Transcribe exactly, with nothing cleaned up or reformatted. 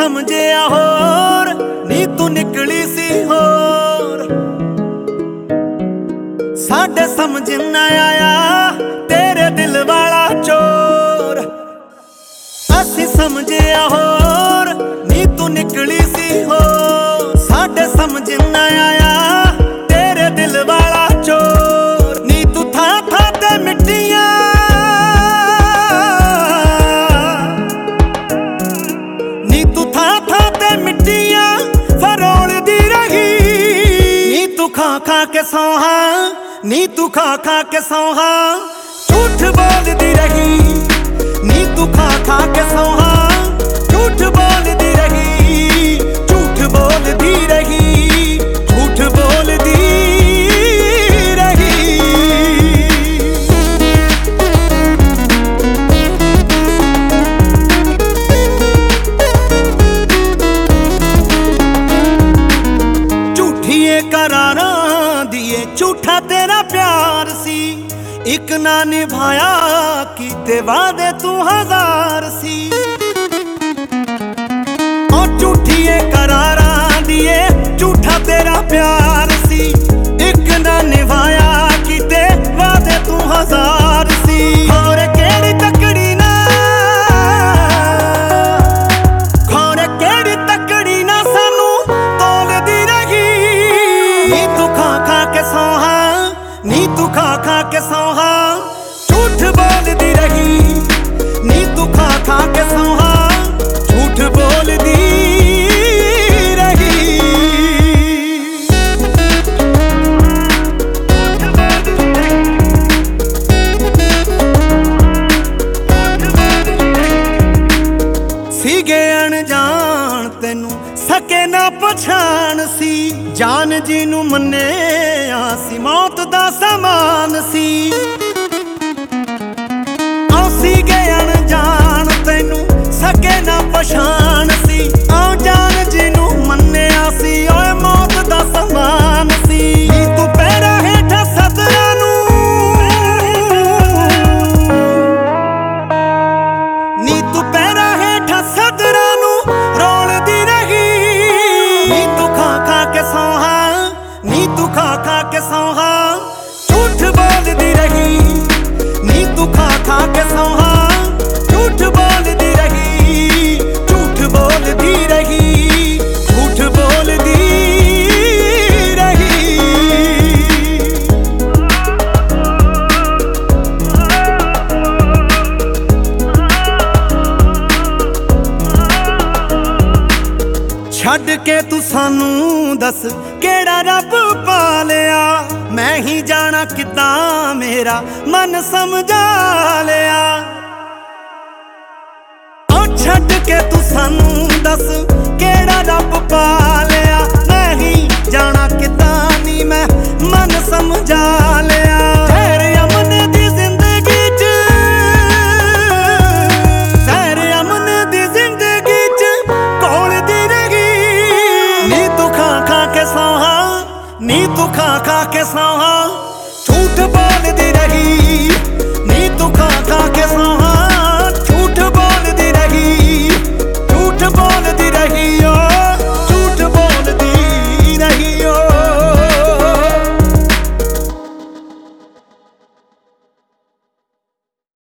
समझिया होर नी तू निकली सी होर। साडे समझ ना आया तेरे दिल वाला चोर। असी समझिया होर नी तू निकली सी होर। साडे समझ ना आया तेरे दिल वाला चोर। नी तू था था ते मिट्टियां नी तू था था ते मिट्टियां फरोल दी रही। नी तू खा खा के सौहा नी तू खा खा के सौहा झूठ बोलदी रही। नी तू खा खा के सौहा झूठ बोलदी रही। झूठ बोलदी रही झूठ बोलदी रही। झूठिए करारां दिए झूठा तेरा प्यार सी। एक ना निभाया कीते वादे तू हजार सी। और झूठिए करारां दिए झूठा तेरा प्यार सी। एक ना निभाया कीते वादे तू हजार सी। खोरे केड़ी तकड़ी ना खोरे केड़ी तकड़ी ना सानू तोलदी रही। नी तू खा खा के सौहा नी तू खा खा के सौहा झूठ बोलदी रही। नी तू खा खा के सौहा झूठ बोलदी रही। सीगे अनजान तेनू सके ना पछाण सी। जान जी नू मन्ने सी मौत दा समान सी। औ सीगे अनजान तेनू सके ना पछाण सी। औ जान जी नू मन्ने सी ओए मौत दा समान सी। नी तू पैरा हेठा सदरा नू नी तू पैरा हेठा सदरा नू रोलदी रही। नी तू खा खा के सौहा नी तू खा खा के सौहा झूठ बोलदी रही। नी तू खा खा के सौहा झूठ बोलदी रही। झूठ बोलदी रही झूठ बोलदी रही। छड्ड के तू सानू दस केड़ा रब पा लिया। मैं ही जाना किदां मेरा मन समझा लिया। ओ छड्ड के तू सानू दस केड़ा रब पा लिया। मैं ही जाना किदां नी मैं मन समझा लिया। खैर अमन दी जिंदगी च खैर अमन दी जिंदगी च कोल दी रही। नी तू खा खा के सौहा नी तू खा खा के सौहा झूठ बोलदी रही। नी तू खा खा के सौहा